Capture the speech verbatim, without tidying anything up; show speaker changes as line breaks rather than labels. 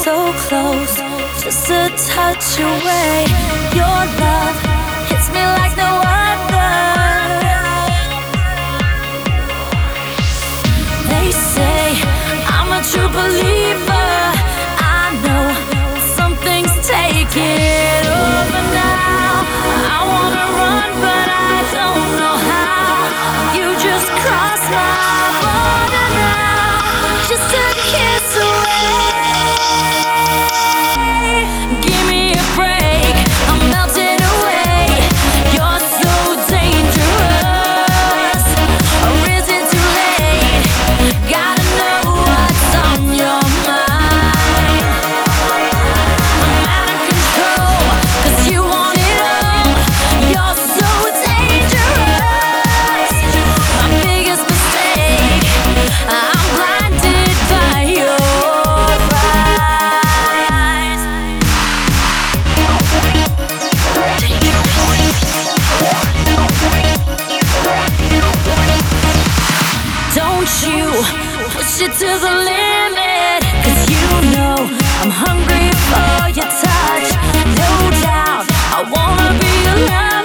so close, just a touch away. Your love hits me like no other. They say I'm a true believer. I know something's taking over now. I wanna run, but I don't know how. You just cross my border now, just a kiss away. Give me a break, I'm melting away. You're so dangerous, or is it too late? Gotta know what's on your mind. I'm out of control, 'cause you want it all. You're so dangerous, my biggest mistake. I'm blinded by your eyes. Don't you push it to the limit, 'cause you know I'm hungry for your touch. No doubt I wanna be alive.